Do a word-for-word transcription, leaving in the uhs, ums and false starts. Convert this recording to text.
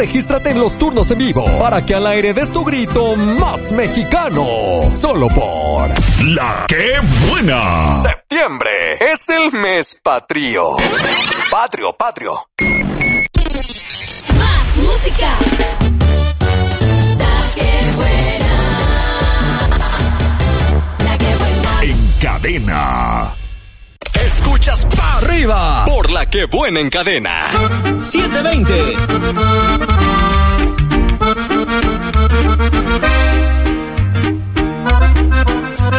Regístrate en los turnos en vivo para que al aire des tu grito más mexicano. Solo por La Que Buena. Septiembre es el mes patrio. Patrio, patrio. Más música. La Que Buena. La Que Buena. En cadena. Escuchas pa' arriba por La Que Buena en cadena. siete veinte.